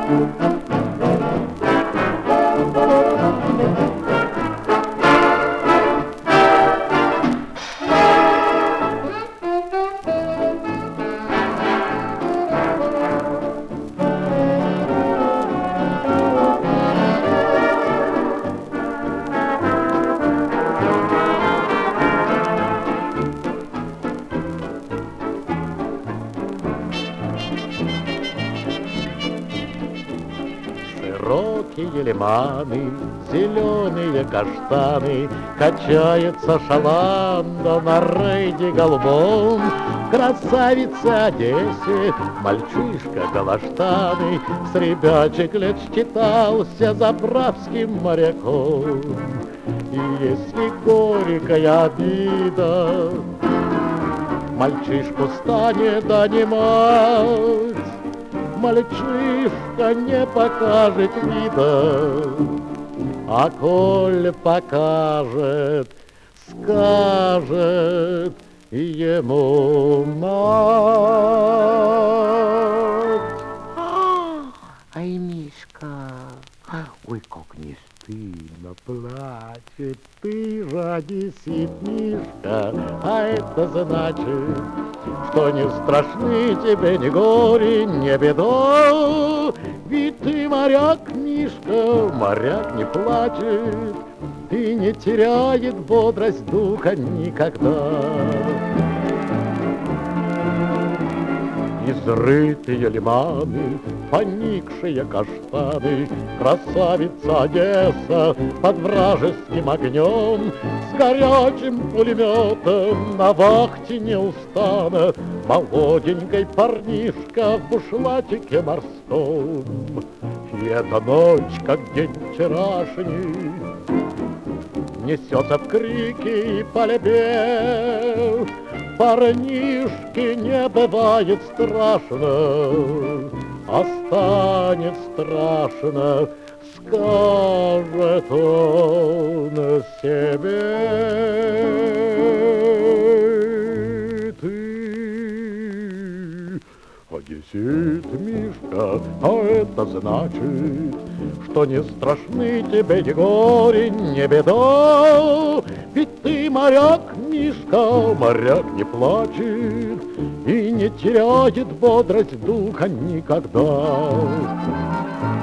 Широкие лиманы, зеленые каштаны, качается шаланда на рейде голубом. Красавица Одессе, мальчишка Галаштаны, с ребячек лет считался заправским моряком. И если горькая обида мальчишку станет донимать, мальчишка не покажет вида, а коль покажет, скажет ему мать. Ай, Мишка, ой, как не стыдно, плачет ты ради сит, Мишка, А это значит, что не страшны тебе ни горе, ни беда. Ведь ты моряк, Мишка, моряк не плачет и не теряет бодрость духа никогда. Изрытые лиманы, поникшие каштаны, красавица Одесса под вражеским огнем, с горячим пулеметом на вахте неустанно, молоденький парнишка в бушлатике морском. И эта ночь, как день вчерашний, несется в крики и пальбе. Парнишке не бывает страшно, а станет страшно, скажет он себе. Ты одессит, Мишка, а это значит, что не страшны тебе ни горе, ни беда. Ведь ты моряк, Мишка, моряк не плачет и не теряет бодрость духа никогда.